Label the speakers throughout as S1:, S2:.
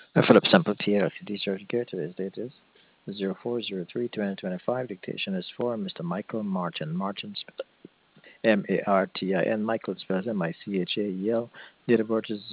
S1: Philip Sample Pierre, LTD Surgeon Care. Today's date is 04/03/2025. Dictation is for Mr. Michael Martin. Martin spelled Martin. Michael spells Michael. Date of birth is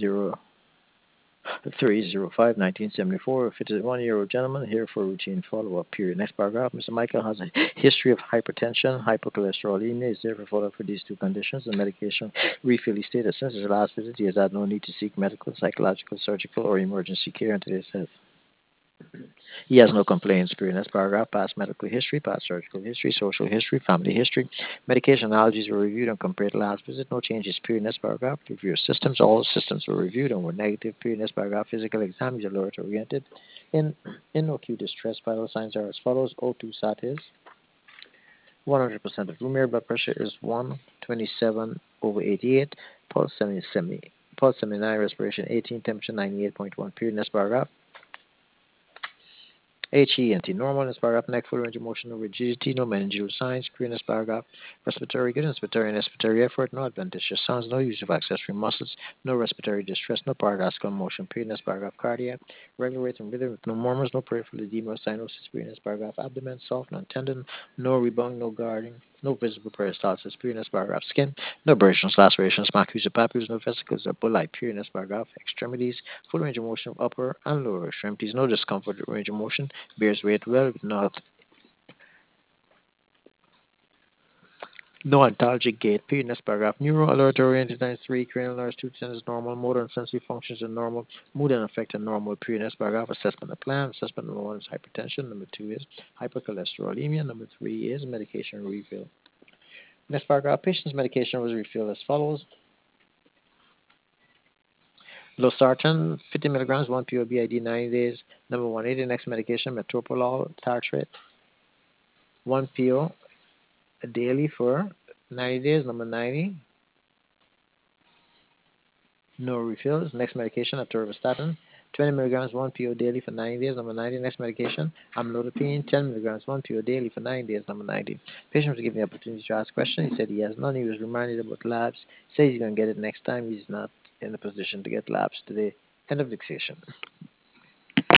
S1: 03/05/1974. If it is a 1-year-old gentleman, here for routine follow-up period. Next paragraph. Mr. Michael has a history of hypertension, hypercholesterolemia. Is therefore follow-up for these two conditions. The medication refill. He stated since his last visit, he has had no need to seek medical, psychological, surgical, or emergency care until it says. He has no complaints. Period. Next paragraph. Past medical history, past surgical history, social history, family history. Medication allergies were reviewed and compared to last visit. No changes. Period. Next paragraph. Review systems. All systems were reviewed and were negative. Period. Next paragraph. Physical exam. He's alert oriented. In acute distress, vital signs are as follows. O2 sat is 100% of room air. Blood pressure is 127/88. Pulse 79. Respiration 18. Temperature 98.1. Period. Next paragraph. HENT, normal in this paragraph, neck, full range of motion, no rigidity, no meningeal signs, clear in this paragraph, respiratory good, inspiratory and expiratory effort, no adventitious sounds, no use of accessory muscles, no respiratory distress, no paragascal motion, period in this paragraph, cardiac, regular rate and rhythm with no murmurs, no peripheral edema or cyanosis, period in this paragraph, abdomen, soft, non-tendon, no rebound, no guarding, no visible peristalsis, period in this paragraph, skin, no abrasions, lacerations, macules or papules, no vesicles or bulli, period in this paragraph, extremities, full range of motion of upper and lower extremities, no discomfort or range of motion, bears weight well with no ontologic gait. Period. Next paragraph. Neuro alert oriented times 3. Cranial nerves 2 to 10 is normal. Motor and sensory functions are normal. Mood and affect are normal. Period. Next paragraph. Assessment of plan. Assessment number 1 is hypertension. Number 2 is hypercholesterolemia. Number 3 is medication refill. Next paragraph. Patient's medication was refilled as follows. Losartan 50 milligrams 1 PO BID 90 days. Number 180. Next medication metoprolol tartrate 1 PO daily for 90 days. Number 90. No refills. Next medication, atorvastatin, 20 milligrams 1 PO daily for 90 days. Number 90. Next medication, amlodipine, 10 milligrams 1 PO daily for 90 days. Number 90. Patient was given the opportunity to ask questions. He said he has none. He was reminded about labs. He says he's going to get it next time. He's not in a position to get labs today. End of dictation.